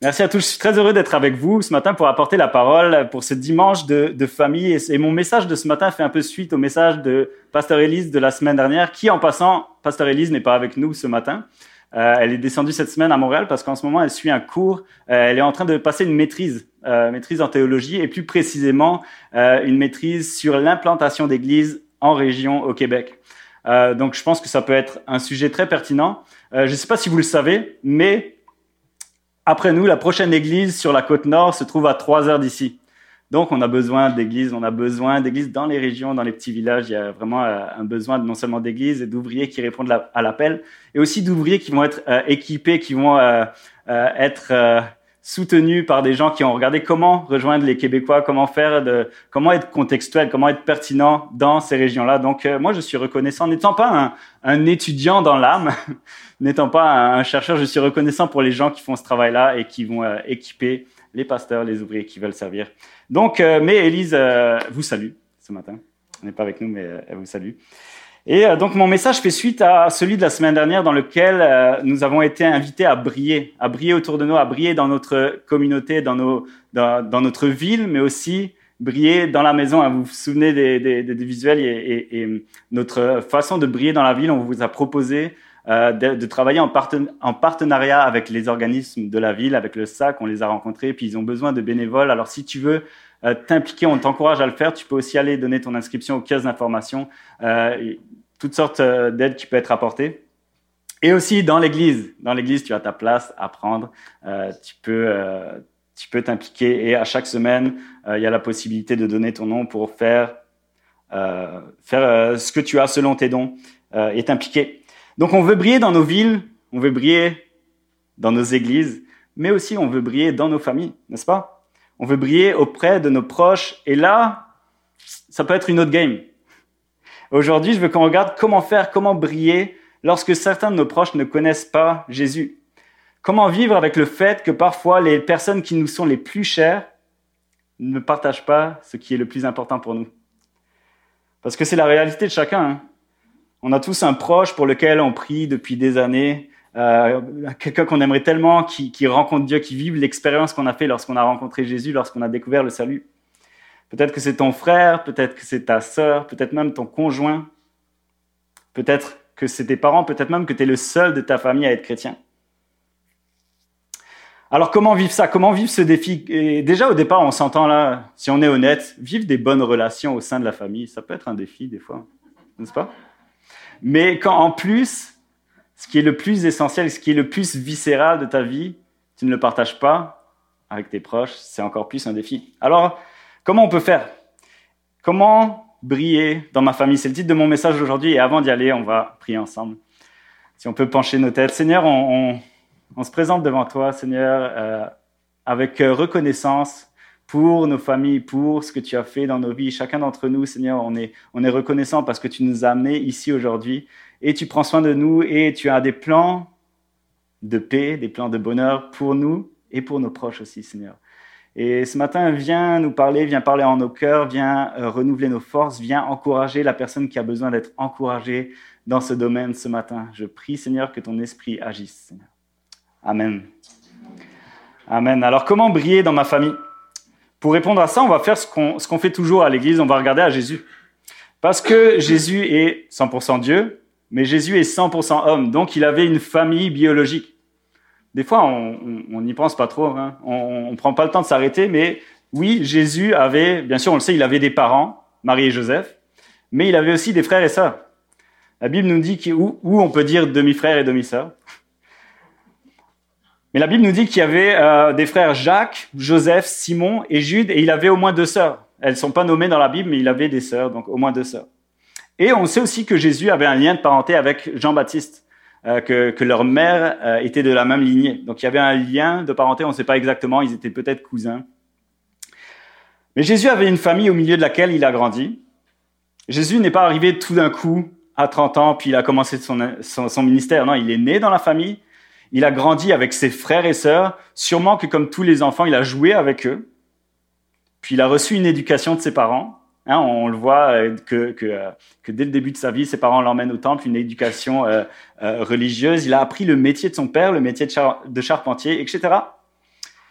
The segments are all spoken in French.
Merci à tous. Je suis très heureux d'être avec vous ce matin pour apporter la parole pour ce dimanche de famille. Et mon message de ce matin fait un peu suite au message de Pasteur Élise de la semaine dernière, qui, en passant, Pasteur Élise n'est pas avec nous ce matin. Elle est descendue cette semaine à Montréal parce qu'en ce moment, elle suit un cours. Elle est en train de passer une maîtrise en théologie et plus précisément une maîtrise sur l'implantation d'églises en région au Québec. Donc, je pense que ça peut être un sujet très pertinent. Je ne sais pas si vous le savez, mais après nous, la prochaine église sur la côte nord se trouve à 3 heures d'ici. Donc, on a besoin d'églises dans les régions, dans les petits villages. Il y a vraiment un besoin non seulement d'églises et d'ouvriers qui répondent à l'appel, et aussi d'ouvriers qui vont être équipés, qui vont être soutenus par des gens qui ont regardé comment rejoindre les Québécois, comment être contextuel, comment être pertinent dans ces régions-là. Donc, moi, je suis reconnaissant, n'étant pas un étudiant dans l'âme, n'étant pas un chercheur, je suis reconnaissant pour les gens qui font ce travail-là et qui vont équiper les pasteurs, les ouvriers qui veulent servir. Donc, mais Élise vous salue ce matin. Elle n'est pas avec nous, mais elle vous salue. Et donc, mon message fait suite à celui de la semaine dernière dans lequel nous avons été invités à briller autour de nous, à briller dans notre communauté, dans notre ville, mais aussi briller dans la maison. Vous vous souvenez des visuels et notre façon de briller dans la ville. On vous a proposé de travailler en partenariat avec les organismes de la ville, avec le SAC. On les a rencontrés, puis ils ont besoin de bénévoles. Alors, si tu veux t'impliquer, on t'encourage à le faire. Tu peux aussi aller donner ton inscription au kiosque d'information. Toutes sortes d'aides qui peuvent être apportées. Et aussi dans l'église. Dans l'église, tu as ta place à prendre. Tu peux t'impliquer. Et à chaque semaine, il y a la possibilité de donner ton nom pour faire ce que tu as selon tes dons et t'impliquer. Donc, on veut briller dans nos villes, on veut briller dans nos églises, mais aussi on veut briller dans nos familles, n'est-ce pas? On veut briller auprès de nos proches. Et là, ça peut être une autre game. Aujourd'hui, je veux qu'on regarde comment briller lorsque certains de nos proches ne connaissent pas Jésus. Comment vivre avec le fait que parfois les personnes qui nous sont les plus chères ne partagent pas ce qui est le plus important pour nous. Parce que c'est la réalité de chacun, hein. On a tous un proche pour lequel on prie depuis des années, quelqu'un qu'on aimerait tellement, qui rencontre Dieu, qui vive l'expérience qu'on a fait lorsqu'on a rencontré Jésus, lorsqu'on a découvert le salut. Peut-être que c'est ton frère, peut-être que c'est ta sœur, peut-être même ton conjoint, peut-être que c'est tes parents, peut-être même que tu es le seul de ta famille à être chrétien. Alors comment vivre ça? Comment vivre ce défi? Et déjà au départ, on s'entend là, si on est honnête, vivre des bonnes relations au sein de la famille, ça peut être un défi des fois, n'est-ce pas? Mais quand en plus, ce qui est le plus essentiel, ce qui est le plus viscéral de ta vie, tu ne le partages pas avec tes proches, c'est encore plus un défi. Alors, comment on peut faire? Comment briller dans ma famille? C'est le titre de mon message aujourd'hui et avant d'y aller, on va prier ensemble. Si on peut pencher nos têtes. Seigneur, on se présente devant toi, Seigneur, avec reconnaissance pour nos familles, pour ce que tu as fait dans nos vies. Chacun d'entre nous, Seigneur, on est reconnaissant parce que tu nous as amenés ici aujourd'hui et tu prends soin de nous et tu as des plans de paix, des plans de bonheur pour nous et pour nos proches aussi, Seigneur. Et ce matin, viens nous parler, viens parler en nos cœurs, viens renouveler nos forces, viens encourager la personne qui a besoin d'être encouragée dans ce domaine ce matin. Je prie, Seigneur, que ton esprit agisse, Seigneur. Amen. Amen. Alors, comment briller dans ma famille? Pour répondre à ça, on va faire ce qu'on fait toujours à l'église, on va regarder à Jésus. Parce que Jésus est 100% Dieu, mais Jésus est 100% homme, donc il avait une famille biologique. Des fois, on n'y pense pas trop, hein. On ne prend pas le temps de s'arrêter, mais oui, Jésus avait, bien sûr, on le sait, il avait des parents, Marie et Joseph, mais il avait aussi des frères et sœurs. La Bible nous dit où on peut dire demi-frères et demi-sœurs. Mais la Bible nous dit qu'il y avait des frères Jacques, Joseph, Simon et Jude, et il avait au moins 2 sœurs. Elles ne sont pas nommées dans la Bible, mais il avait des sœurs, donc au moins 2 sœurs. Et on sait aussi que Jésus avait un lien de parenté avec Jean-Baptiste, que leur mère était de la même lignée. Donc il y avait un lien de parenté, on ne sait pas exactement, ils étaient peut-être cousins. Mais Jésus avait une famille au milieu de laquelle il a grandi. Jésus n'est pas arrivé tout d'un coup à 30 ans, puis il a commencé son ministère. Non, il est né dans la famille. Il a grandi avec ses frères et sœurs, sûrement que comme tous les enfants, il a joué avec eux. Puis il a reçu une éducation de ses parents. Hein, on le voit que dès le début de sa vie, ses parents l'emmènent au temple, une éducation religieuse. Il a appris le métier de son père, le métier de charpentier, etc.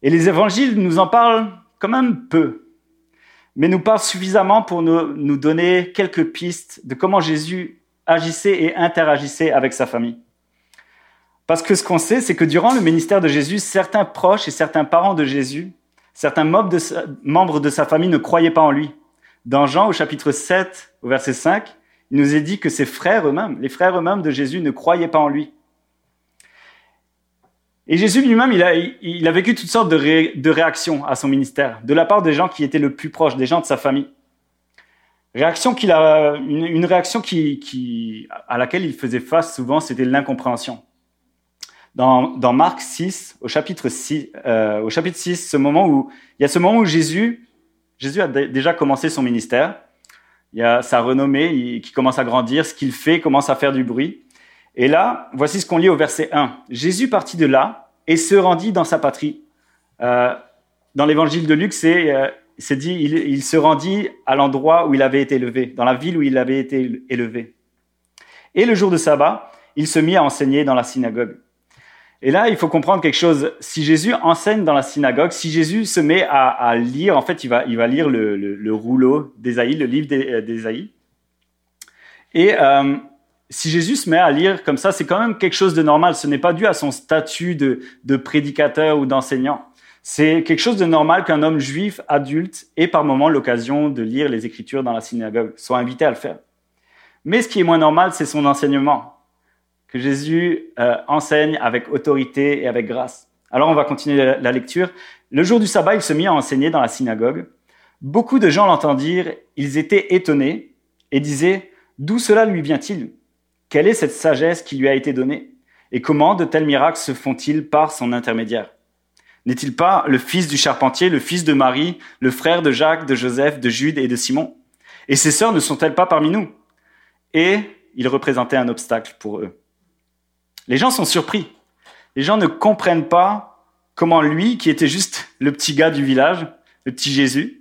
Et les évangiles nous en parlent quand même peu, mais nous parlent suffisamment pour nous donner quelques pistes de comment Jésus agissait et interagissait avec sa famille. Parce que ce qu'on sait, c'est que durant le ministère de Jésus, certains proches et certains parents de Jésus, certains membres de sa famille ne croyaient pas en lui. Dans Jean, au chapitre 7, au verset 5, il nous est dit que ses frères eux-mêmes, les frères eux-mêmes de Jésus, ne croyaient pas en lui. Et Jésus lui-même, il a vécu toutes sortes de réactions à son ministère, de la part des gens qui étaient le plus proches, des gens de sa famille. Une réaction à laquelle il faisait face souvent, c'était l'incompréhension. Dans Marc 6, au chapitre 6, il y a ce moment où Jésus a déjà commencé son ministère. Il y a sa renommée qui commence à grandir, ce qu'il fait commence à faire du bruit. Et là, voici ce qu'on lit au verset 1. Jésus partit de là et se rendit dans sa patrie. Dans l'évangile de Luc, c'est dit, il se rendit à l'endroit où il avait été élevé, dans la ville où il avait été élevé. Et le jour de sabbat, il se mit à enseigner dans la synagogue. Et là, il faut comprendre quelque chose. Si Jésus enseigne dans la synagogue, si Jésus se met à lire, en fait, il va lire le rouleau d'Ésaïe, le livre d'Ésaïe. Et si Jésus se met à lire comme ça, c'est quand même quelque chose de normal. Ce n'est pas dû à son statut de prédicateur ou d'enseignant. C'est quelque chose de normal qu'un homme juif adulte ait par moment l'occasion de lire les Écritures dans la synagogue, soit invité à le faire. Mais ce qui est moins normal, c'est son enseignement. Que Jésus enseigne avec autorité et avec grâce. Alors on va continuer la lecture. Le jour du sabbat, il se mit à enseigner dans la synagogue. Beaucoup de gens l'entendirent, ils étaient étonnés et disaient « D'où cela lui vient-il ? Quelle est cette sagesse qui lui a été donnée ? Et comment de tels miracles se font-ils par son intermédiaire ? N'est-il pas le fils du charpentier, le fils de Marie, le frère de Jacques, de Joseph, de Jude et de Simon ? Et ses sœurs ne sont-elles pas parmi nous ? » Et il représentait un obstacle pour eux. Les gens sont surpris. Les gens ne comprennent pas comment lui, qui était juste le petit gars du village, le petit Jésus,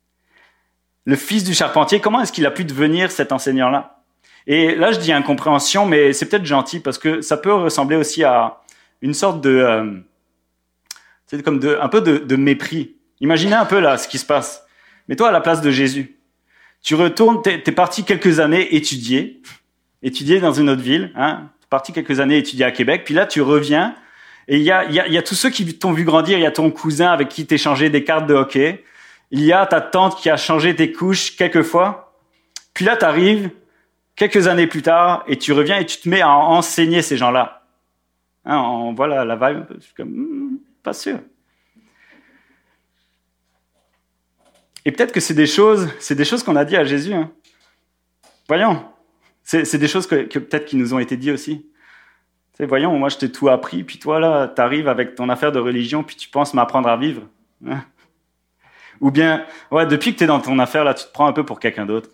le fils du charpentier, comment est-ce qu'il a pu devenir cet enseignant-là ? Et là, je dis incompréhension, mais c'est peut-être gentil parce que ça peut ressembler aussi à une sorte de, c'est comme un peu de mépris. Imaginez un peu là ce qui se passe. Mets-toi à la place de Jésus. Tu retournes, t'es parti quelques années étudier dans une autre ville, hein. Parti quelques années étudier à Québec, puis là tu reviens et il y a tous ceux qui t'ont vu grandir, il y a ton cousin avec qui t'es changé des cartes de hockey, il y a ta tante qui a changé tes couches quelques fois, puis là t'arrives quelques années plus tard et tu reviens et tu te mets à enseigner ces gens-là. Hein, on voit la vibe, je suis comme pas sûr. Et peut-être que c'est des choses qu'on a dit à Jésus. Hein. Voyons. C'est des choses que peut-être qui nous ont été dites aussi. Tu sais, voyons, moi je t'ai tout appris, puis toi là, t'arrives avec ton affaire de religion, puis tu penses m'apprendre à vivre. Hein? Ou bien, ouais, depuis que t'es dans ton affaire là, tu te prends un peu pour quelqu'un d'autre.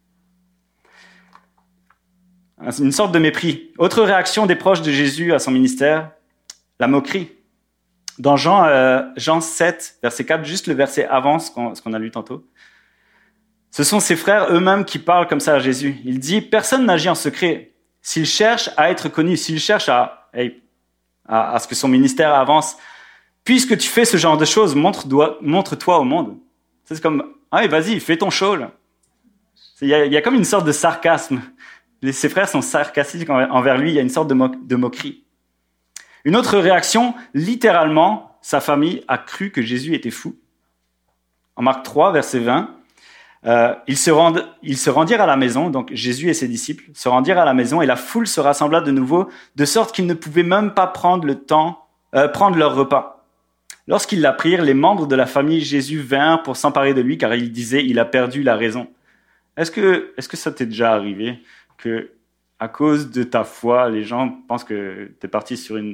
C'est une sorte de mépris. Autre réaction des proches de Jésus à son ministère, la moquerie. Dans Jean 7, verset 4, juste le verset avant ce qu'on a lu tantôt. Ce sont ses frères eux-mêmes qui parlent comme ça à Jésus. Il dit, personne n'agit en secret. S'il cherche à être connu, s'il cherche à ce que son ministère avance, puisque tu fais ce genre de choses, montre-toi au monde. C'est comme, allez, vas-y, fais ton show, là. Il y a comme une sorte de sarcasme. Ses frères sont sarcastiques envers lui, il y a une sorte de moquerie. Une autre réaction, littéralement, sa famille a cru que Jésus était fou. En Marc 3, verset 20, ils se rendirent à la maison, donc Jésus et ses disciples se rendirent à la maison et la foule se rassembla de nouveau, de sorte qu'ils ne pouvaient même pas prendre leur repas. Lorsqu'ils l'apprirent, les membres de la famille Jésus vinrent pour s'emparer de lui, car ils disaient, il a perdu la raison. Est-ce que ça t'est déjà arrivé que, à cause de ta foi, les gens pensent que t'es parti sur une...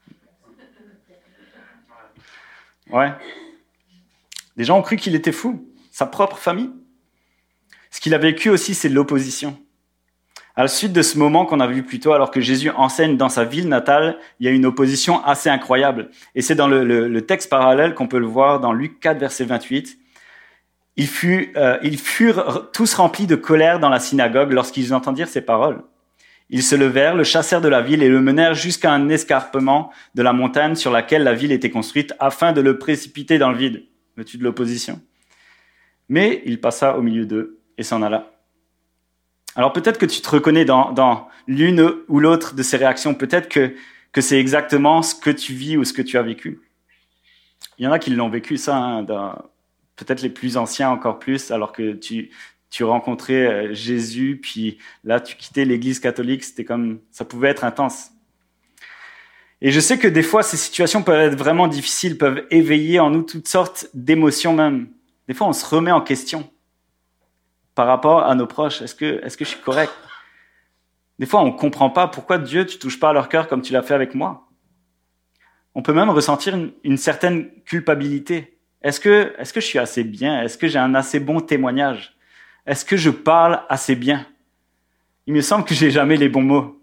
Ouais. Les gens ont cru qu'il était fou, sa propre famille. Ce qu'il a vécu aussi, c'est l'opposition. À la suite de ce moment qu'on a vu plus tôt, alors que Jésus enseigne dans sa ville natale, il y a une opposition assez incroyable. Et c'est dans le texte parallèle qu'on peut le voir dans Luc 4, verset 28. Ils furent tous remplis de colère dans la synagogue lorsqu'ils entendirent ces paroles. Ils se levèrent, le chassèrent de la ville et le menèrent jusqu'à un escarpement de la montagne sur laquelle la ville était construite afin de le précipiter dans le vide. Veux-tu de l'opposition? Mais il passa au milieu d'eux et s'en alla. Alors peut-être que tu te reconnais dans l'une ou l'autre de ces réactions. Peut-être que c'est exactement ce que tu vis ou ce que tu as vécu. Il y en a qui l'ont vécu, ça, hein, peut-être les plus anciens encore plus, alors que tu rencontrais Jésus, puis là, tu quittais l'Église catholique, c'était comme, ça pouvait être intense. Et je sais que des fois, ces situations peuvent être vraiment difficiles, peuvent éveiller en nous toutes sortes d'émotions même. Des fois, on se remet en question par rapport à nos proches. Est-ce que je suis correct? Des fois, on ne comprend pas pourquoi Dieu, tu ne touches pas à leur cœur comme tu l'as fait avec moi. On peut même ressentir une certaine culpabilité. Est-ce que je suis assez bien? Est-ce que j'ai un assez bon témoignage? Est-ce que je parle assez bien? Il me semble que j'ai jamais les bons mots.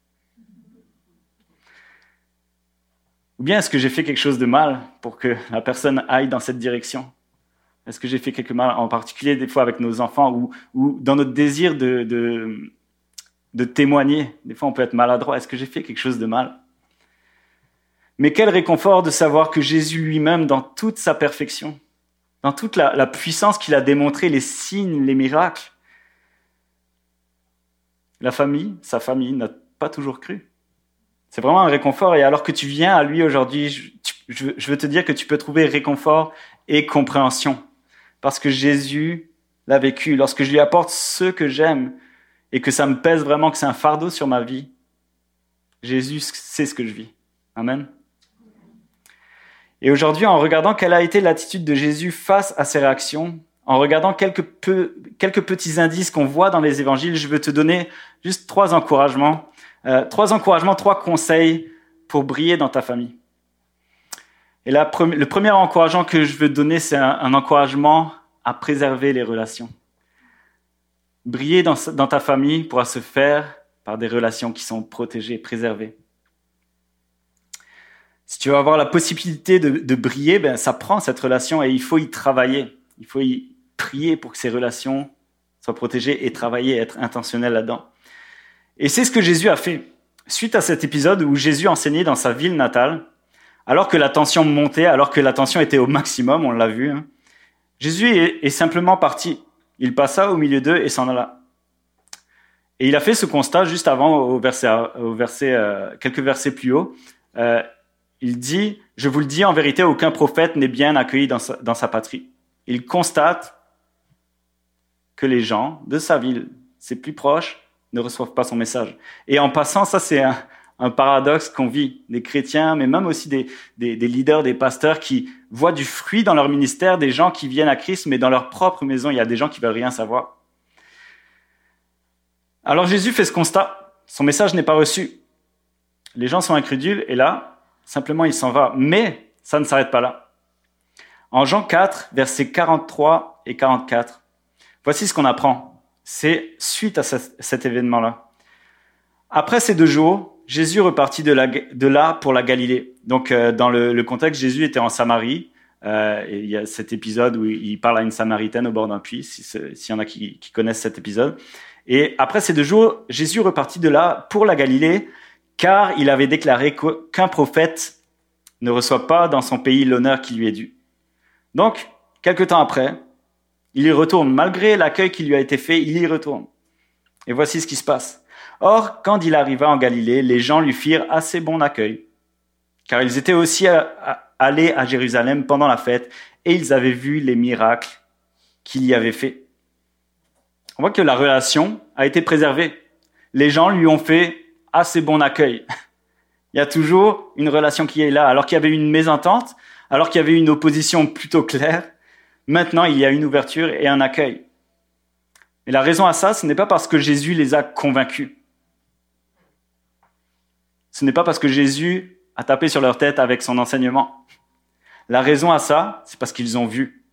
Ou bien est-ce que j'ai fait quelque chose de mal pour que la personne aille dans cette direction? Est-ce que j'ai fait quelque mal, en particulier des fois avec nos enfants ou dans notre désir de témoigner? Des fois, on peut être maladroit. Est-ce que j'ai fait quelque chose de mal? Mais quel réconfort de savoir que Jésus lui-même, dans toute sa perfection, dans toute la puissance qu'il a démontrée, les signes, les miracles, sa famille n'a pas toujours cru. C'est vraiment un réconfort. Et alors que tu viens à lui aujourd'hui, je veux te dire que tu peux trouver réconfort et compréhension. Parce que Jésus l'a vécu. Lorsque je lui apporte ce que j'aime et que ça me pèse vraiment, que c'est un fardeau sur ma vie, Jésus sait ce que je vis. Amen. Et aujourd'hui, en regardant quelle a été l'attitude de Jésus face à ces réactions, en regardant quelques petits indices qu'on voit dans les évangiles, je veux te donner juste 3 encouragements, 3 conseils pour briller dans ta famille. Et le premier encouragement que je veux te donner, c'est un encouragement à préserver les relations. Briller dans ta famille pourra se faire par des relations qui sont protégées, préservées. Si tu veux avoir la possibilité de briller, ben, ça prend cette relation et il faut y travailler. Il faut y prier pour que ces relations soient protégées et travailler, être intentionnel là-dedans. Et c'est ce que Jésus a fait. Suite à cet épisode où Jésus enseignait dans sa ville natale, alors que la tension montait, alors que la tension était au maximum, on l'a vu, hein, Jésus est simplement parti. Il passa au milieu d'eux et s'en alla. Et il a fait ce constat juste avant, quelques versets plus haut. Il dit, je vous le dis en vérité, aucun prophète n'est bien accueilli dans sa patrie. Il constate que les gens de sa ville, ses plus proches, ne reçoivent pas son message. Et en passant, ça c'est un paradoxe qu'on vit. Des chrétiens, mais même aussi des leaders, des pasteurs qui voient du fruit dans leur ministère, des gens qui viennent à Christ, mais dans leur propre maison, il y a des gens qui veulent rien savoir. Alors Jésus fait ce constat. Son message n'est pas reçu. Les gens sont incrédules et là, simplement il s'en va. Mais ça ne s'arrête pas là. En Jean 4, versets 43 et 44, voici ce qu'on apprend. C'est suite à cet événement-là. Après ces 2 jours, Jésus repartit de là pour la Galilée. Donc, dans le contexte, Jésus était en Samarie. Et il y a cet épisode où il parle à une Samaritaine au bord d'un puits, s'il y en a qui connaissent cet épisode. Et après ces 2 jours, Jésus repartit de là pour la Galilée, car il avait déclaré qu'un prophète ne reçoit pas dans son pays l'honneur qui lui est dû. Donc, quelque temps après, il y retourne. Malgré l'accueil qui lui a été fait, il y retourne. Et voici ce qui se passe. Or, quand il arriva en Galilée, les gens lui firent assez bon accueil, car ils étaient aussi allés à Jérusalem pendant la fête, et ils avaient vu les miracles qu'il y avait fait. On voit que la relation a été préservée. Les gens lui ont fait assez bon accueil. Il y a toujours une relation qui est là. Alors qu'il y avait une mésentente, alors qu'il y avait une opposition plutôt claire, maintenant il y a une ouverture et un accueil. Et la raison à ça, ce n'est pas parce que Jésus les a convaincus. Ce n'est pas parce que Jésus a tapé sur leur tête avec son enseignement. La raison à ça, c'est parce qu'ils ont vu.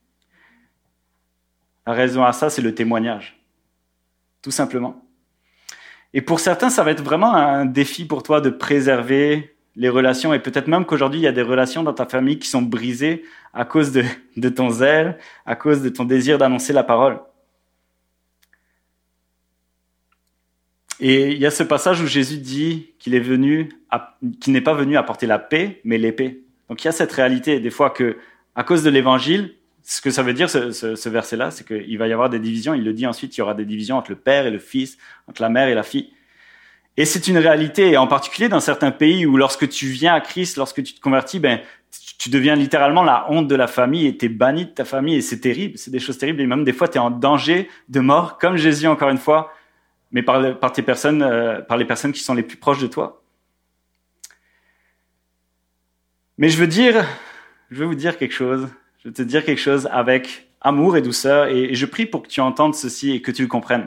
La raison à ça, c'est le témoignage. Tout simplement. Et pour certains, ça va être vraiment un défi pour toi de préserver les relations. Et peut-être même qu'aujourd'hui, il y a des relations dans ta famille qui sont brisées à cause de ton zèle, à cause de ton désir d'annoncer la parole. Et il y a ce passage où Jésus dit qu'il n'est pas venu apporter la paix, mais l'épée. Donc il y a cette réalité des fois que, à cause de l'évangile, ce que ça veut dire ce verset-là, c'est qu'il va y avoir des divisions. Il le dit ensuite, il y aura des divisions entre le père et le fils, entre la mère et la fille. Et c'est une réalité, et en particulier dans certains pays où lorsque tu viens à Christ, lorsque tu te convertis, tu deviens littéralement la honte de la famille et t'es banni de ta famille et c'est terrible, c'est des choses terribles et même des fois t'es en danger de mort, comme Jésus encore une fois, mais par les personnes qui sont les plus proches de toi. Mais je veux vous dire quelque chose, je veux te dire quelque chose avec amour et douceur et je prie pour que tu entendes ceci et que tu le comprennes.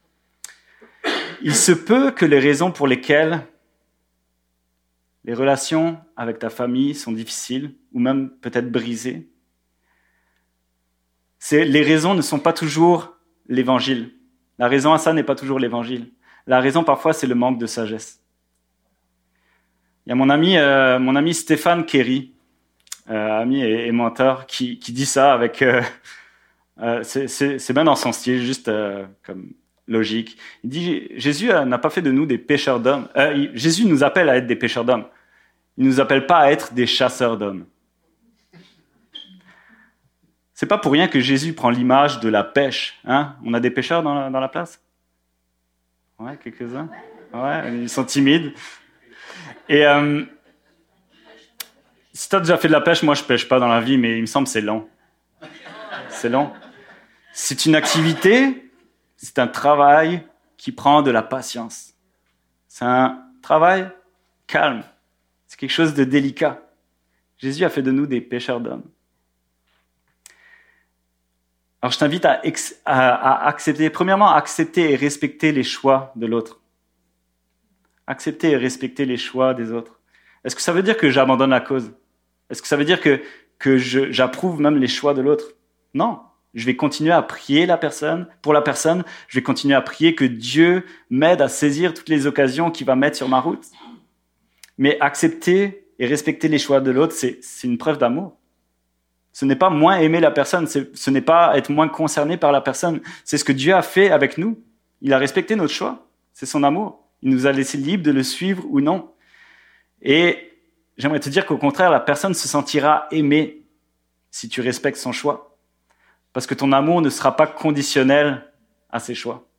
Il se peut que les raisons pour lesquelles les relations avec ta famille sont difficiles ou même peut-être brisées, les raisons ne sont pas toujours l'évangile. La raison à ça n'est pas toujours l'évangile. La raison parfois c'est le manque de sagesse. Il y a mon ami Stéphane Kerry, ami et mentor, qui dit ça avec... c'est bien dans son style, juste comme... logique. Il dit, Jésus n'a pas fait de nous des pêcheurs d'hommes. Jésus nous appelle à être des pêcheurs d'hommes. Il nous appelle pas à être des chasseurs d'hommes. C'est pas pour rien que Jésus prend l'image de la pêche. Hein? On a des pêcheurs dans la place? Ouais, quelques-uns. Ouais, ils sont timides. Et si tu as déjà fait de la pêche, moi je pêche pas dans la vie, mais il me semble que c'est long. C'est long. C'est une activité... C'est un travail qui prend de la patience. C'est un travail calme. C'est quelque chose de délicat. Jésus a fait de nous des pêcheurs d'hommes. Alors je t'invite à accepter, premièrement, accepter et respecter les choix de l'autre. Accepter et respecter les choix des autres. Est-ce que ça veut dire que j'abandonne la cause? Est-ce que ça veut dire que j'approuve même les choix de l'autre? Non. Je vais continuer à prier pour la personne. Je vais continuer à prier que Dieu m'aide à saisir toutes les occasions qu'il va mettre sur ma route. Mais accepter et respecter les choix de l'autre, c'est une preuve d'amour. Ce n'est pas moins aimer la personne, ce n'est pas être moins concerné par la personne. C'est ce que Dieu a fait avec nous. Il a respecté notre choix. C'est son amour. Il nous a laissé libres de le suivre ou non. Et j'aimerais te dire qu'au contraire, la personne se sentira aimée si tu respectes son choix. Parce que ton amour ne sera pas conditionnel à ses choix.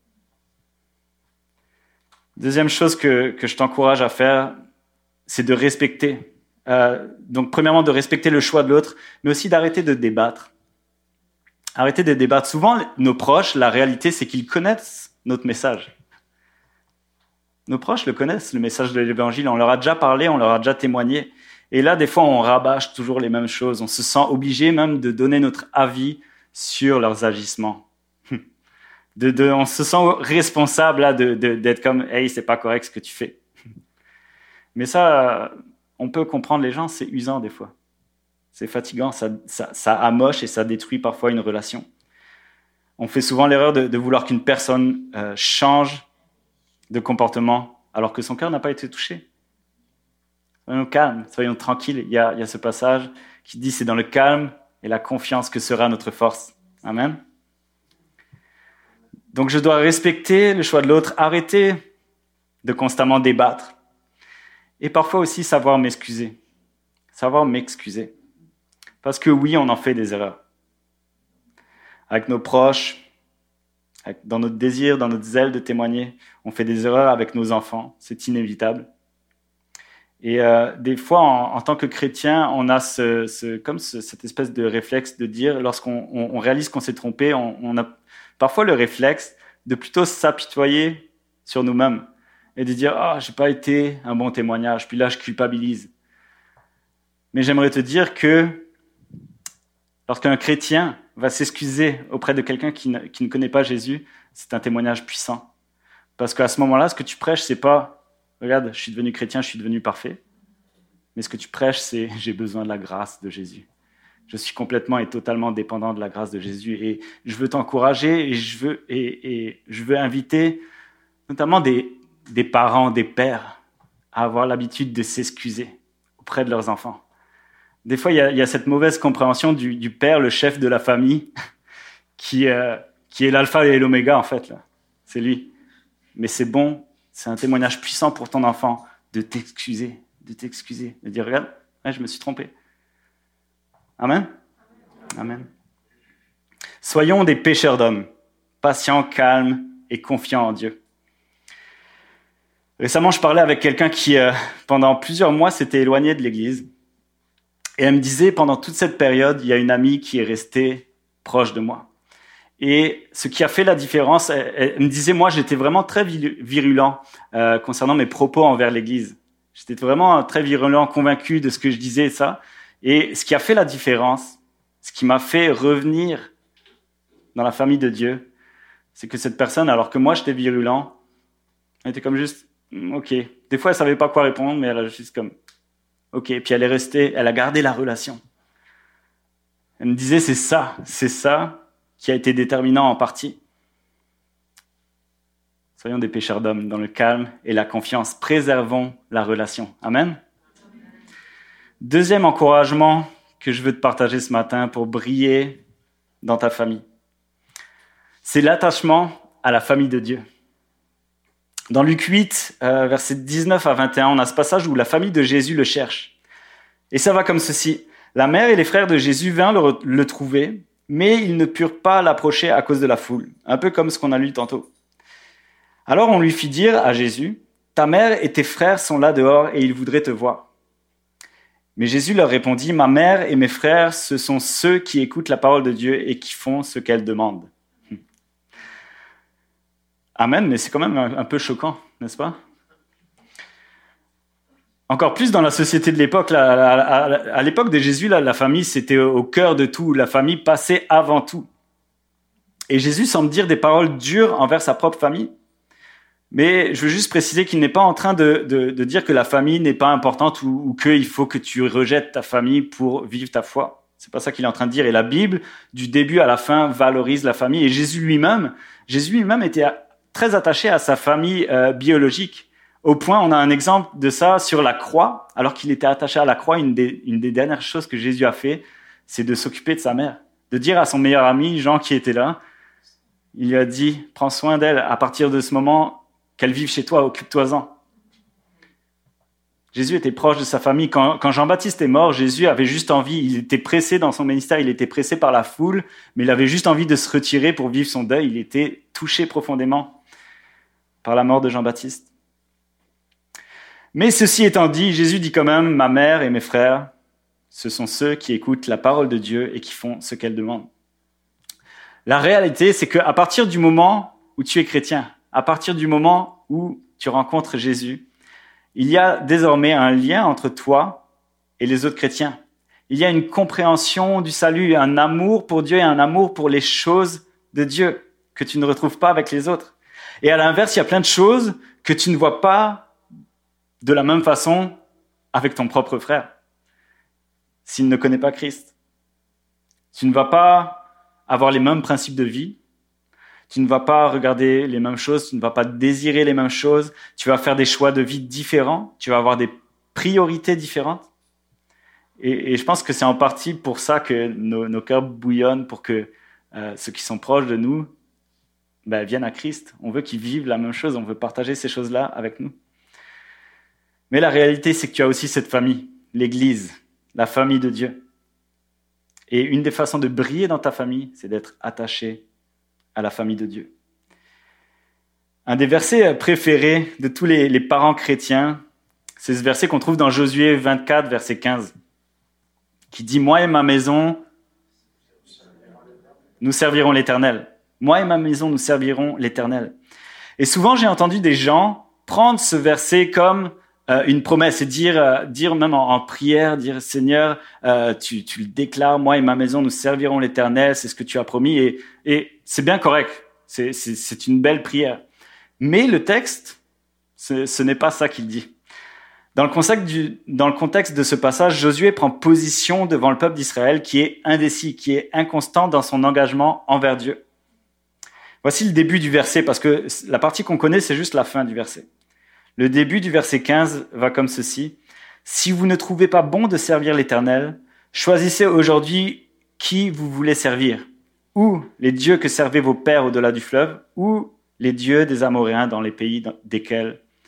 Deuxième chose que je t'encourage à faire, c'est de respecter. Donc, premièrement, de respecter le choix de l'autre, mais aussi d'arrêter de débattre. Arrêter de débattre. Souvent, nos proches, la réalité, c'est qu'ils connaissent notre message. Nos proches le connaissent, le message de l'Évangile. On leur a déjà parlé, on leur a déjà témoigné. Et là, des fois, on rabâche toujours les mêmes choses. On se sent obligé même de donner notre avis sur leurs agissements. On se sent responsable là, d'être comme « Hey, c'est pas correct ce que tu fais. » Mais ça, on peut comprendre les gens, c'est usant des fois. C'est fatigant, ça amoche et ça détruit parfois une relation. On fait souvent l'erreur de vouloir qu'une personne change de comportement alors que son cœur n'a pas été touché. Soyons calmes, soyons tranquilles. Il y a ce passage qui dit « C'est dans le calme et la confiance que sera notre force. » Amen. Donc je dois respecter le choix de l'autre, arrêter de constamment débattre. Et parfois aussi savoir m'excuser. Savoir m'excuser. Parce que oui, on en fait des erreurs. Avec nos proches, dans notre désir, dans notre zèle de témoigner, on fait des erreurs avec nos enfants. C'est inévitable. Et des fois, en tant que chrétien, on a cette espèce de réflexe de dire, lorsqu'on réalise qu'on s'est trompé, on a parfois le réflexe de plutôt s'apitoyer sur nous-mêmes et de dire « Ah, j'ai pas été un bon témoignage », puis là, je culpabilise. Mais j'aimerais te dire que lorsqu'un chrétien va s'excuser auprès de quelqu'un qui ne connaît pas Jésus, c'est un témoignage puissant. Parce qu'à ce moment-là, ce que tu prêches, c'est pas regarde, je suis devenu chrétien, je suis devenu parfait. Mais ce que tu prêches, c'est j'ai besoin de la grâce de Jésus. Je suis complètement et totalement dépendant de la grâce de Jésus. Et je veux t'encourager et je veux inviter notamment des parents, des pères à avoir l'habitude de s'excuser auprès de leurs enfants. Des fois, il y a cette mauvaise compréhension du père, le chef de la famille, qui est l'alpha et l'oméga, en fait. Là. C'est lui. Mais c'est bon C'est un témoignage puissant pour ton enfant de t'excuser, de dire, regarde, ouais, je me suis trompé. Amen. Amen. Soyons des pécheurs d'hommes, patients, calmes et confiants en Dieu. Récemment, je parlais avec quelqu'un qui, pendant plusieurs mois, s'était éloigné de l'église. Et elle me disait, pendant toute cette période, il y a une amie qui est restée proche de moi. Et ce qui a fait la différence, elle me disait, moi, j'étais vraiment très virulent concernant mes propos envers l'église. J'étais vraiment très virulent, convaincu de ce que je disais et ça. Et ce qui a fait la différence, ce qui m'a fait revenir dans la famille de Dieu, c'est que cette personne, alors que moi, j'étais virulent, elle était comme juste, ok. Des fois, elle savait pas quoi répondre, mais elle a juste comme, ok. Puis elle est restée, elle a gardé la relation. Elle me disait, c'est ça qui a été déterminant en partie. Soyons des pécheurs d'hommes dans le calme et la confiance. Préservons la relation. Amen. Deuxième encouragement que je veux te partager ce matin pour briller dans ta famille. C'est l'attachement à la famille de Dieu. Dans Luc 8, versets 19 à 21, on a ce passage où la famille de Jésus le cherche. Et ça va comme ceci. La mère et les frères de Jésus vinrent le trouver, mais ils ne purent pas l'approcher à cause de la foule. Un peu comme ce qu'on a lu tantôt. Alors on lui fit dire à Jésus, « Ta mère et tes frères sont là dehors et ils voudraient te voir. » Mais Jésus leur répondit, « Ma mère et mes frères, ce sont ceux qui écoutent la parole de Dieu et qui font ce qu'elle demande. » Amen, mais c'est quand même un peu choquant, n'est-ce pas? Encore plus dans la société de l'époque. À l'époque de Jésus, la famille, c'était au cœur de tout. La famille passait avant tout. Et Jésus semble dire des paroles dures envers sa propre famille. Mais je veux juste préciser qu'il n'est pas en train de dire que la famille n'est pas importante ou qu'il faut que tu rejettes ta famille pour vivre ta foi. C'est pas ça qu'il est en train de dire. Et la Bible, du début à la fin, valorise la famille. Et Jésus lui-même était très attaché à sa famille biologique. Au point, on a un exemple de ça sur la croix. Alors qu'il était attaché à la croix, une des dernières choses que Jésus a fait, c'est de s'occuper de sa mère. De dire à son meilleur ami, Jean, qui était là, il lui a dit, prends soin d'elle. À partir de ce moment, qu'elle vive chez toi, occupe-toi-en. Jésus était proche de sa famille. Quand Jean-Baptiste est mort, Jésus avait juste envie, il était pressé dans son ministère, il était pressé par la foule, mais il avait juste envie de se retirer pour vivre son deuil. Il était touché profondément par la mort de Jean-Baptiste. Mais ceci étant dit, Jésus dit quand même, ma mère et mes frères, ce sont ceux qui écoutent la parole de Dieu et qui font ce qu'elle demande. La réalité, c'est qu'à partir du moment où tu es chrétien, à partir du moment où tu rencontres Jésus, il y a désormais un lien entre toi et les autres chrétiens. Il y a une compréhension du salut, un amour pour Dieu et un amour pour les choses de Dieu que tu ne retrouves pas avec les autres. Et à l'inverse, il y a plein de choses que tu ne vois pas de la même façon avec ton propre frère, s'il ne connaît pas Christ. Tu ne vas pas avoir les mêmes principes de vie, tu ne vas pas regarder les mêmes choses, tu ne vas pas désirer les mêmes choses, tu vas faire des choix de vie différents, tu vas avoir des priorités différentes. Et je pense que c'est en partie pour ça que nos cœurs bouillonnent, pour que ceux qui sont proches de nous viennent à Christ. On veut qu'ils vivent la même chose, on veut partager ces choses-là avec nous. Mais la réalité, c'est que tu as aussi cette famille, l'Église, la famille de Dieu. Et une des façons de briller dans ta famille, c'est d'être attaché à la famille de Dieu. Un des versets préférés de tous les parents chrétiens, c'est ce verset qu'on trouve dans Josué 24, verset 15, qui dit « Moi et ma maison, nous servirons l'Éternel. Moi et ma maison, nous servirons l'Éternel. » Et souvent, j'ai entendu des gens prendre ce verset comme une promesse et dire même en prière, dire Seigneur, tu le déclares, moi et ma maison, nous servirons l'Éternel, c'est ce que tu as promis et c'est bien correct, c'est une belle prière. Mais le texte, ce n'est pas ça qu'il dit. Dans le contexte de ce passage, Josué prend position devant le peuple d'Israël qui est indécis, qui est inconstant dans son engagement envers Dieu. Voici le début du verset, parce que la partie qu'on connaît, c'est juste la fin du verset. Le début du verset 15 va comme ceci. « Si vous ne trouvez pas bon de servir l'Éternel, choisissez aujourd'hui qui vous voulez servir, ou les dieux que servaient vos pères au-delà du fleuve, ou les dieux des Amoréens dans les pays desquels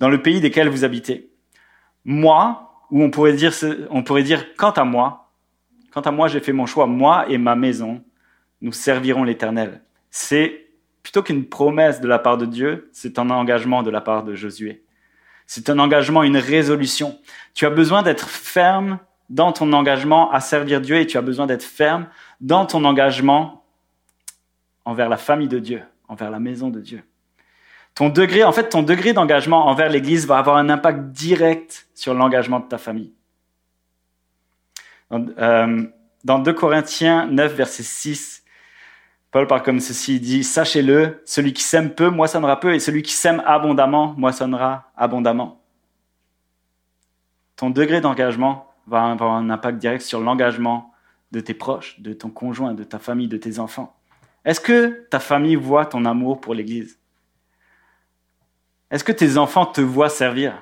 dans le pays desquels vous habitez. Moi, ou on pourrait dire, quant à moi, j'ai fait mon choix, moi et ma maison, nous servirons l'Éternel. C'est plutôt qu'une promesse de la part de Dieu, c'est un engagement de la part de Josué. C'est un engagement, une résolution. Tu as besoin d'être ferme dans ton engagement à servir Dieu et tu as besoin d'être ferme dans ton engagement envers la famille de Dieu, envers la maison de Dieu. Ton degré d'engagement envers l'Église va avoir un impact direct sur l'engagement de ta famille. Dans 2 Corinthiens 9, verset 6, Paul parle comme ceci, il dit « Sachez-le, celui qui sème peu moissonnera peu, et celui qui sème abondamment moissonnera abondamment. » Ton degré d'engagement va avoir un impact direct sur l'engagement de tes proches, de ton conjoint, de ta famille, de tes enfants. Est-ce que ta famille voit ton amour pour l'Église? Est-ce que tes enfants te voient servir?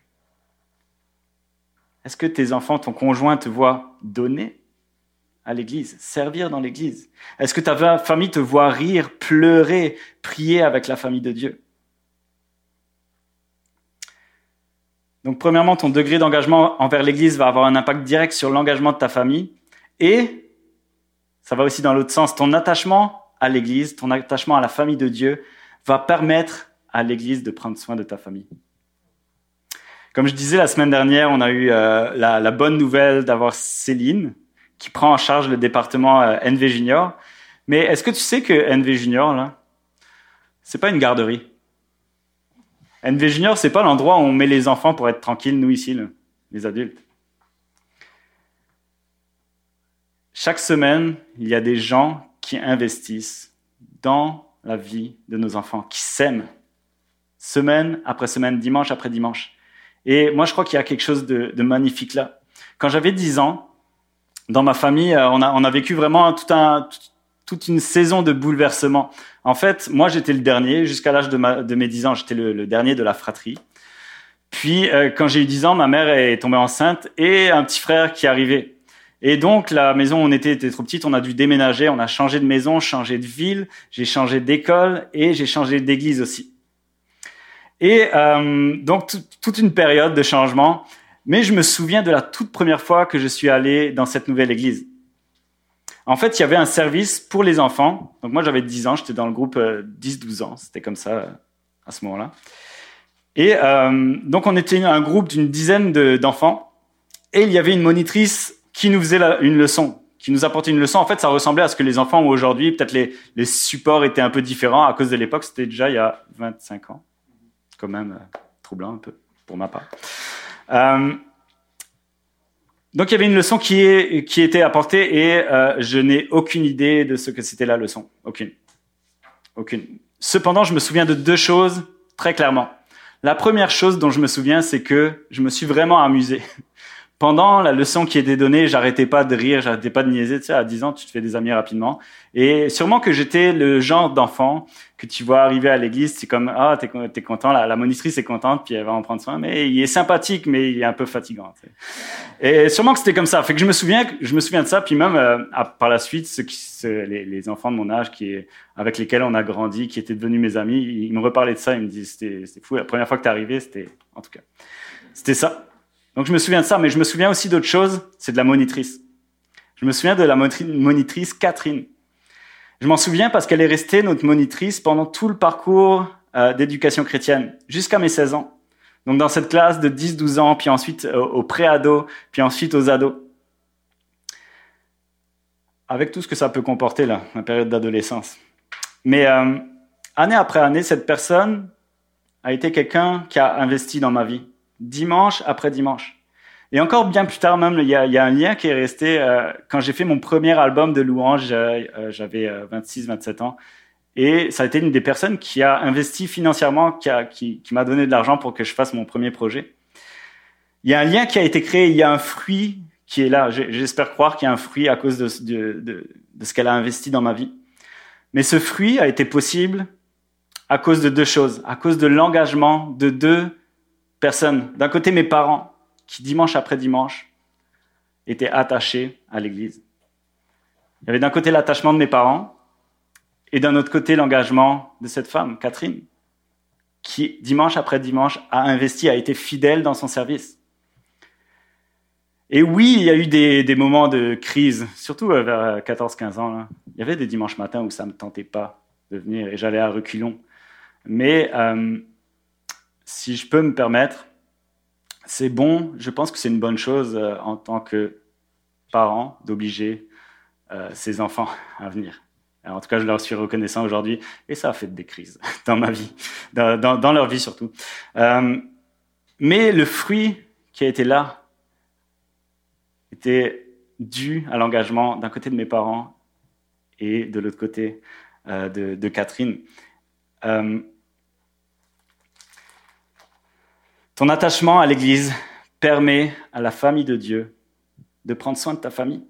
Est-ce que tes enfants, ton conjoint te voit donner à l'Église, servir dans l'Église? Est-ce que ta famille te voit rire, pleurer, prier avec la famille de Dieu? Donc, premièrement, ton degré d'engagement envers l'Église va avoir un impact direct sur l'engagement de ta famille. Et ça va aussi dans l'autre sens. Ton attachement à l'Église, ton attachement à la famille de Dieu va permettre à l'Église de prendre soin de ta famille. Comme je disais la semaine dernière, on a eu la bonne nouvelle d'avoir Céline qui prend en charge le département NV Junior. Mais est-ce que tu sais que NV Junior, là, c'est pas une garderie? NV Junior, c'est pas l'endroit où on met les enfants pour être tranquilles, nous ici, là, les adultes. Chaque semaine, il y a des gens qui investissent dans la vie de nos enfants, qui s'aiment, semaine après semaine, dimanche après dimanche. Et moi, je crois qu'il y a quelque chose de magnifique là. Quand j'avais 10 ans, dans ma famille, on a vécu vraiment toute une saison de bouleversement. En fait, moi, j'étais le dernier. Jusqu'à l'âge de mes 10 ans, j'étais le dernier de la fratrie. Puis, quand j'ai eu 10 ans, ma mère est tombée enceinte et un petit frère qui est arrivé. Et donc, la maison où on était trop petite, on a dû déménager. On a changé de maison, changé de ville, j'ai changé d'école et j'ai changé d'église aussi. Et donc, toute une période de changement. Mais je me souviens de la toute première fois que je suis allé dans cette nouvelle église. En fait, il y avait un service pour les enfants. Donc moi, j'avais 10 ans, j'étais dans le groupe 10-12 ans. C'était comme ça à ce moment-là. Et donc, on était un groupe d'une dizaine d'enfants. Et il y avait une monitrice qui nous faisait une leçon, qui nous apportait une leçon. En fait, ça ressemblait à ce que les enfants ont aujourd'hui. Peut-être les supports étaient un peu différents à cause de l'époque. C'était déjà il y a 25 ans. Quand même troublant un peu, pour ma part. Donc, il y avait une leçon qui était apportée et je n'ai aucune idée de ce que c'était la leçon. Aucune. Cependant, je me souviens de 2 choses très clairement. La première chose dont je me souviens, c'est que je me suis vraiment amusé. Pendant la leçon qui était donnée, j'arrêtais pas de rire, j'arrêtais pas de niaiser. Tu sais, à 10 ans, tu te fais des amis rapidement. Et sûrement que j'étais le genre d'enfant que tu vois arriver à l'église, c'est comme, ah, t'es content, la monitrice est contente, puis elle va en prendre soin, mais il est sympathique, mais il est un peu fatigant. Tu sais. Et sûrement que c'était comme ça. Fait que je me souviens de ça, puis même par la suite, les enfants de mon âge avec lesquels on a grandi, qui étaient devenus mes amis, ils me reparlaient de ça, ils me disent, c'était fou, la première fois que t'es arrivé, c'était ça. Donc, je me souviens de ça, mais je me souviens aussi d'autre chose, c'est de la monitrice. Je me souviens de la monitrice Catherine. Je m'en souviens parce qu'elle est restée notre monitrice pendant tout le parcours d'éducation chrétienne, jusqu'à mes 16 ans. Donc, dans cette classe de 10-12 ans, puis ensuite aux pré-ados, puis ensuite aux ados. Avec tout ce que ça peut comporter, là, la période d'adolescence. Mais année après année, cette personne a été quelqu'un qui a investi dans ma vie. Dimanche après dimanche. Et encore bien plus tard même, il y a un lien qui est resté quand j'ai fait mon premier album de louanges, j'avais 26-27 ans. Et ça a été une des personnes qui a investi financièrement, qui m'a donné de l'argent pour que je fasse mon premier projet. Il y a un lien qui a été créé, il y a un fruit qui est là. J'espère croire qu'il y a un fruit à cause de ce qu'elle a investi dans ma vie. Mais ce fruit a été possible à cause de 2 choses. À cause de l'engagement de 2 personnes. D'un côté, mes parents, qui dimanche après dimanche étaient attachés à l'église. Il y avait d'un côté l'attachement de mes parents et d'un autre côté l'engagement de cette femme, Catherine. qui, dimanche après dimanche, a investi, a été fidèle dans son service. Et oui, il y a eu des moments de crise, surtout vers 14-15 ans. Là. Il y avait des dimanches matins où ça ne me tentait pas de venir et j'allais à reculons. Mais si je peux me permettre, c'est bon, je pense que c'est une bonne chose en tant que parent d'obliger ses enfants à venir. Alors, en tout cas, je leur suis reconnaissant aujourd'hui et ça a fait des crises dans ma vie, dans leur vie surtout. Mais le fruit qui a été là était dû à l'engagement d'un côté de mes parents et de l'autre côté de Catherine. Ton attachement à l'Église permet à la famille de Dieu de prendre soin de ta famille.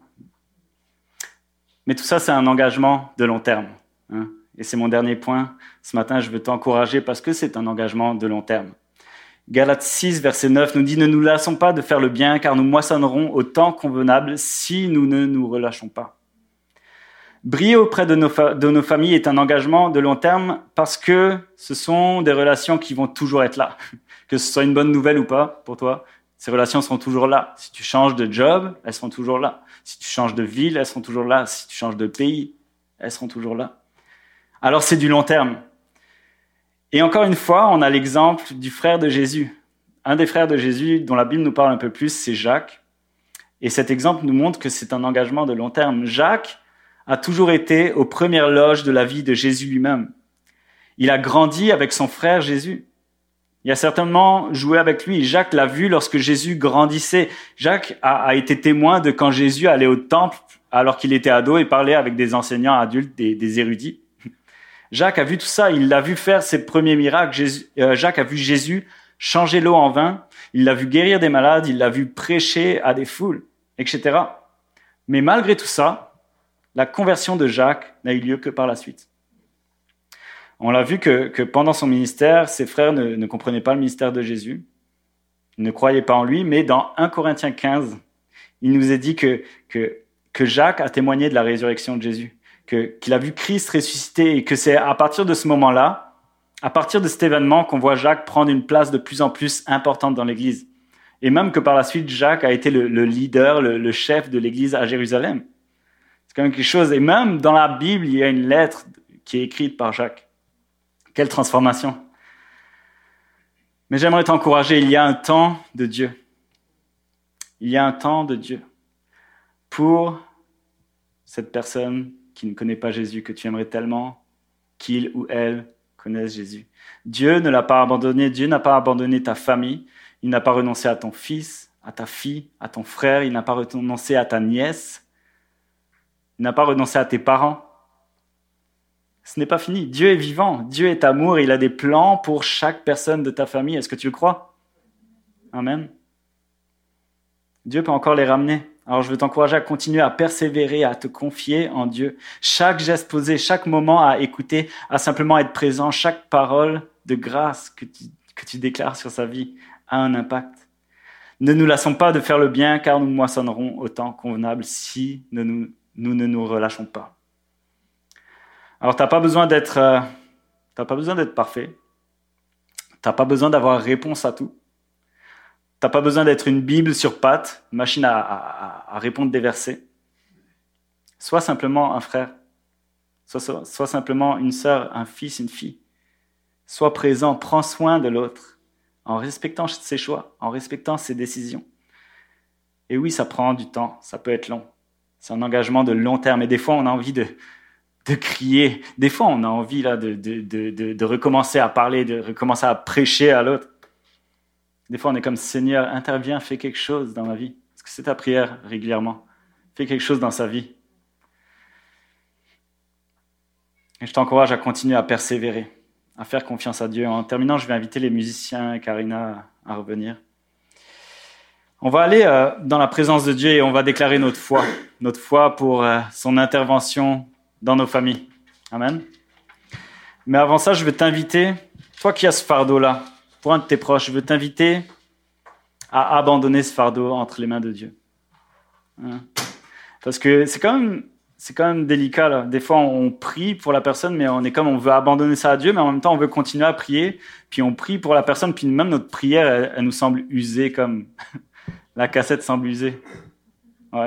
Mais tout ça, c'est un engagement de long terme. Hein. Et c'est mon dernier point. Ce matin, je veux t'encourager parce que c'est un engagement de long terme. Galates 6, verset 9 nous dit « Ne nous lassons pas de faire le bien, car nous moissonnerons au temps convenable si nous ne nous relâchons pas. » Briller auprès de nos familles est un engagement de long terme parce que ce sont des relations qui vont toujours être là. Que ce soit une bonne nouvelle ou pas pour toi, ces relations seront toujours là. Si tu changes de job, elles seront toujours là. Si tu changes de ville, elles seront toujours là. Si tu changes de pays, elles seront toujours là. Alors c'est du long terme. Et encore une fois, on a l'exemple du frère de Jésus. Un des frères de Jésus dont la Bible nous parle un peu plus, c'est Jacques. Et cet exemple nous montre que c'est un engagement de long terme. Jacques a toujours été aux premières loges de la vie de Jésus lui-même. Il a grandi avec son frère Jésus. Il a certainement joué avec lui. Jacques l'a vu lorsque Jésus grandissait. Jacques a été témoin de quand Jésus allait au temple alors qu'il était ado et parlait avec des enseignants adultes, des érudits. Jacques a vu tout ça. Il l'a vu faire ses premiers miracles. Jacques a vu Jésus changer l'eau en vin. Il l'a vu guérir des malades. Il l'a vu prêcher à des foules, etc. Mais malgré tout ça, la conversion de Jacques n'a eu lieu que par la suite. On l'a vu que pendant son ministère, ses frères ne comprenaient pas le ministère de Jésus, ne croyaient pas en lui, mais dans 1 Corinthiens 15, il nous est dit que Jacques a témoigné de la résurrection de Jésus, qu'il a vu Christ ressusciter et que c'est à partir de ce moment-là, à partir de cet événement qu'on voit Jacques prendre une place de plus en plus importante dans l'Église. Et même que par la suite, Jacques a été le leader, le chef de l'Église à Jérusalem. C'est quand même quelque chose. Et même dans la Bible, il y a une lettre qui est écrite par Jacques. Quelle transformation! Mais j'aimerais t'encourager, il y a un temps de Dieu. Il y a un temps de Dieu pour cette personne qui ne connaît pas Jésus, que tu aimerais tellement qu'il ou elle connaisse Jésus. Dieu ne l'a pas abandonné, Dieu n'a pas abandonné ta famille, il n'a pas renoncé à ton fils, à ta fille, à ton frère, il n'a pas renoncé à ta nièce, il n'a pas renoncé à tes parents. Ce n'est pas fini. Dieu est vivant. Dieu est amour. Et il a des plans pour chaque personne de ta famille. Est-ce que tu le crois? Amen. Dieu peut encore les ramener. Alors je veux t'encourager à continuer à persévérer, à te confier en Dieu. Chaque geste posé, chaque moment à écouter, à simplement être présent, chaque parole de grâce que tu déclares sur sa vie a un impact. Ne nous lassons pas de faire le bien, car nous moissonnerons au temps convenable si nous ne nous relâchons pas. Alors, t'as pas besoin d'être parfait. T'as pas besoin d'avoir réponse à tout. T'as pas besoin d'être une Bible sur pattes, une machine à répondre des versets. Sois simplement un frère. Sois simplement une sœur, un fils, une fille. Sois présent, prends soin de l'autre, en respectant ses choix, en respectant ses décisions. Et oui, ça prend du temps, ça peut être long. C'est un engagement de long terme. Et des fois, on a envie de crier. Des fois, on a envie là, de recommencer à parler, de recommencer à prêcher à l'autre. Des fois, on est comme « Seigneur, interviens, fais quelque chose dans ma vie. » Est-ce que c'est ta prière régulièrement? Fais quelque chose dans sa vie. Et je t'encourage à continuer à persévérer, à faire confiance à Dieu. En terminant, je vais inviter les musiciens et Karina à revenir. On va aller dans la présence de Dieu et on va déclarer notre foi pour son intervention dans nos familles. Amen. Mais avant ça, je veux t'inviter, toi qui as ce fardeau-là, pour un de tes proches, je veux t'inviter à abandonner ce fardeau entre les mains de Dieu. Hein? Parce que c'est quand c'est quand même délicat, là. Des fois, on prie pour la personne, mais on veut abandonner ça à Dieu, mais en même temps, on veut continuer à prier. Puis on prie pour la personne, puis même notre prière, elle nous semble usée, comme la cassette semble usée. Ouais.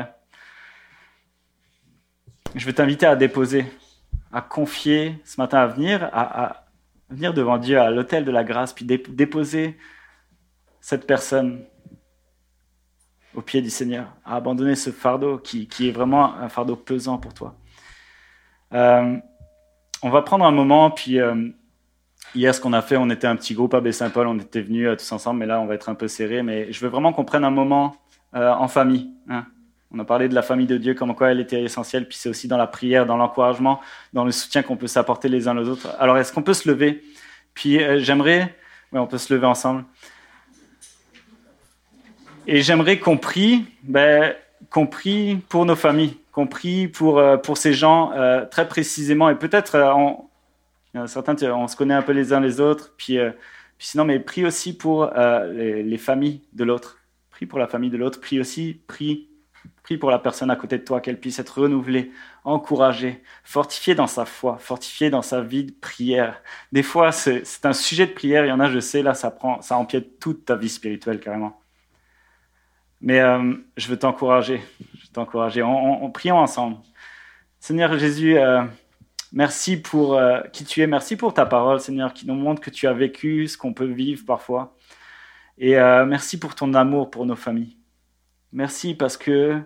Je veux t'inviter à déposer, à confier ce matin à venir, à venir devant Dieu, à l'autel de la grâce, puis déposer cette personne au pied du Seigneur, à abandonner ce fardeau qui est vraiment un fardeau pesant pour toi. On va prendre un moment, puis hier, ce qu'on a fait, on était un petit groupe à Baie-Saint-Paul, on était venus tous ensemble, mais là, on va être un peu serrés, mais je veux vraiment qu'on prenne un moment en famille. Hein. On a parlé de la famille de Dieu, comme quoi elle était essentielle, puis c'est aussi dans la prière, dans l'encouragement, dans le soutien qu'on peut s'apporter les uns aux autres. Alors, est-ce qu'on peut se lever? Puis oui, on peut se lever ensemble. Et j'aimerais qu'on prie pour nos familles, qu'on prie pour ces gens très précisément. Et peut-être, certains, on se connaît un peu les uns les autres, puis sinon, mais prie aussi pour les familles de l'autre. Prie pour la famille de l'autre, prie pour la personne à côté de toi, qu'elle puisse être renouvelée, encouragée, fortifiée dans sa foi, fortifiée dans sa vie de prière. Des fois, c'est un sujet de prière, il y en a, je sais, là, ça empiète toute ta vie spirituelle, carrément. Mais je veux t'encourager. Prions ensemble. Seigneur Jésus, merci pour qui tu es. Merci pour ta parole, Seigneur, qui nous montre que tu as vécu ce qu'on peut vivre parfois. Et merci pour ton amour pour nos familles. Merci parce que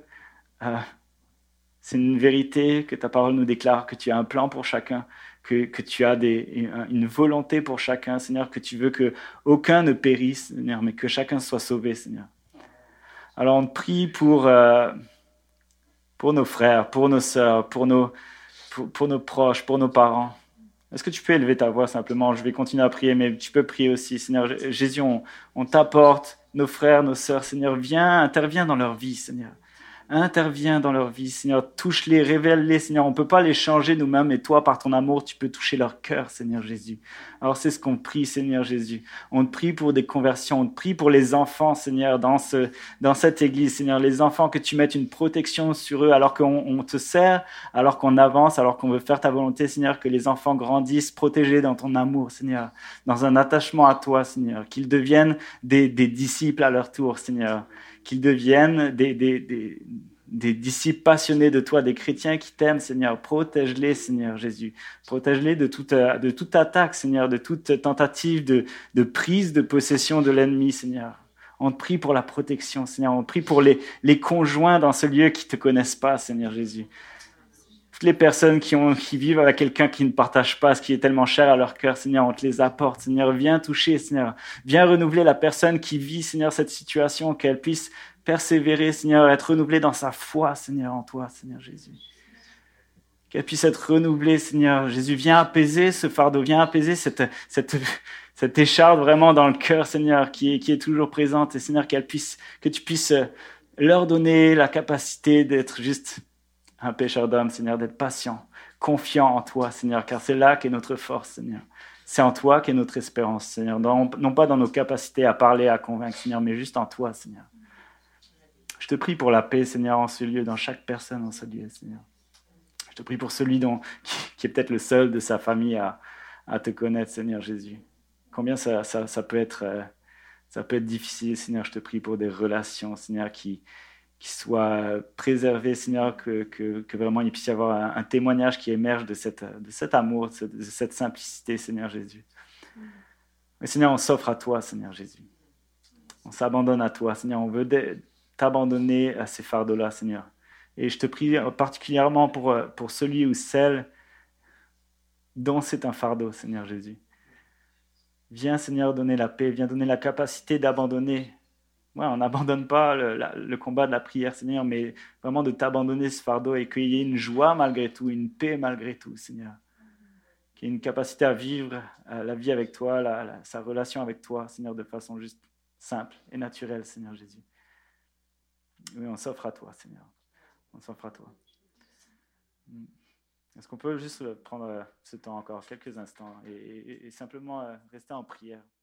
c'est une vérité que ta parole nous déclare, que tu as un plan pour chacun, que tu as une volonté pour chacun, Seigneur, que tu veux qu'aucun ne périsse, Seigneur, mais que chacun soit sauvé, Seigneur. Alors on te prie pour nos frères, pour nos sœurs, pour nos proches, pour nos parents. Est-ce que tu peux élever ta voix simplement? Je vais continuer à prier, mais tu peux prier aussi. Seigneur Jésus, on t'apporte nos frères, nos sœurs. Seigneur, interviens dans leur vie, Seigneur. Interviens dans leur vie, Seigneur. Touche-les, révèle-les, Seigneur. On ne peut pas les changer nous-mêmes, mais toi, par ton amour, tu peux toucher leur cœur, Seigneur Jésus. Alors c'est ce qu'on prie, Seigneur Jésus. On te prie pour des conversions. On te prie pour les enfants, Seigneur, dans cette église, Seigneur. Les enfants, que tu mettes une protection sur eux alors qu'on te sert, alors qu'on avance, alors qu'on veut faire ta volonté, Seigneur. Que les enfants grandissent protégés dans ton amour, Seigneur. Dans un attachement à toi, Seigneur. Qu'ils deviennent des disciples à leur tour, Seigneur. Qu'ils deviennent des disciples passionnés de toi, des chrétiens qui t'aiment, Seigneur. Protège-les, Seigneur Jésus. Protège-les de toute attaque, Seigneur, de toute tentative de prise de possession de l'ennemi, Seigneur. On te prie pour la protection, Seigneur. On te prie pour les conjoints dans ce lieu qui ne te connaissent pas, Seigneur Jésus. Toutes les personnes qui vivent avec quelqu'un qui ne partage pas ce qui est tellement cher à leur cœur, Seigneur, on te les apporte. Seigneur, viens toucher, Seigneur. Viens renouveler la personne qui vit, Seigneur, cette situation, qu'elle puisse persévérer, Seigneur, être renouvelée dans sa foi, Seigneur, en toi, Seigneur Jésus. Qu'elle puisse être renouvelée, Seigneur Jésus. Viens apaiser ce fardeau, viens apaiser cette écharpe vraiment dans le cœur, Seigneur, qui est toujours présente. Et Seigneur, que tu puisses leur donner la capacité d'être juste un pécheur d'homme, Seigneur, d'être patient, confiant en toi, Seigneur, car c'est là qu'est notre force, Seigneur. C'est en toi qu'est notre espérance, Seigneur. Non pas dans nos capacités à parler, à convaincre, Seigneur, mais juste en toi, Seigneur. Je te prie pour la paix, Seigneur, en ce lieu, dans chaque personne en ce lieu, Seigneur. Je te prie pour celui qui est peut-être le seul de sa famille à te connaître, Seigneur Jésus. Combien ça peut être difficile, Seigneur. Je te prie pour des relations, Seigneur, qui soient préservées, Seigneur, que vraiment il puisse y avoir un témoignage qui émerge de cet amour, de cette simplicité, Seigneur Jésus. Mais Seigneur, on s'offre à toi, Seigneur Jésus. On s'abandonne à toi, Seigneur. On veut t'abandonner à ces fardeaux-là, Seigneur. Et je te prie particulièrement pour celui ou celle dont c'est un fardeau, Seigneur Jésus. Viens, Seigneur, donner la paix, viens donner la capacité d'abandonner. Ouais, on n'abandonne pas le combat de la prière, Seigneur, mais vraiment de t'abandonner ce fardeau et qu'il y ait une joie malgré tout, une paix malgré tout, Seigneur. Qu'il y ait une capacité à vivre la vie avec toi, sa relation avec toi, Seigneur, de façon juste simple et naturelle, Seigneur Jésus. Oui, on s'offre à toi, Seigneur. On s'offre à toi. Est-ce qu'on peut juste prendre ce temps encore, quelques instants, et simplement rester en prière?